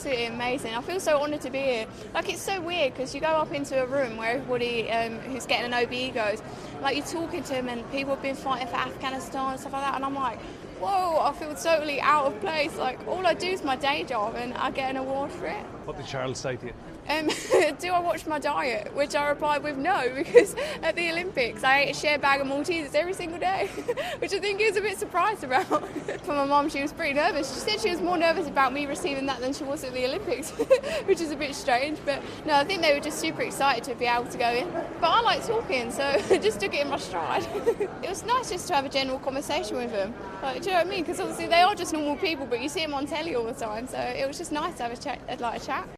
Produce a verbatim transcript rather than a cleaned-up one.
absolutely amazing. I feel so honoured to be here. Like, it's so weird because you go up into a room where everybody um, who's getting an O B E goes, like, you're talking to them and people have been fighting for Afghanistan and stuff like that, and I'm like, whoa, I feel totally out of place. Like, all I do is my day job and I get an award for it. What did Charles say to you? Um, do I watch my diet? Which I replied with no, because at the Olympics I ate a shared bag of Maltesers every single day, which I think he was a bit surprised about. For my mum, she was pretty nervous. She said she was more nervous about me receiving that than she was at the Olympics, which is a bit strange. But no, I think they were just super excited to be able to go in. But I like talking, so I just took it in my stride. It was nice just to have a general conversation with them. Like, do you know what I mean? Because obviously they are just normal people, but you see them on telly all the time, so it was just nice to have a chat, like a chat.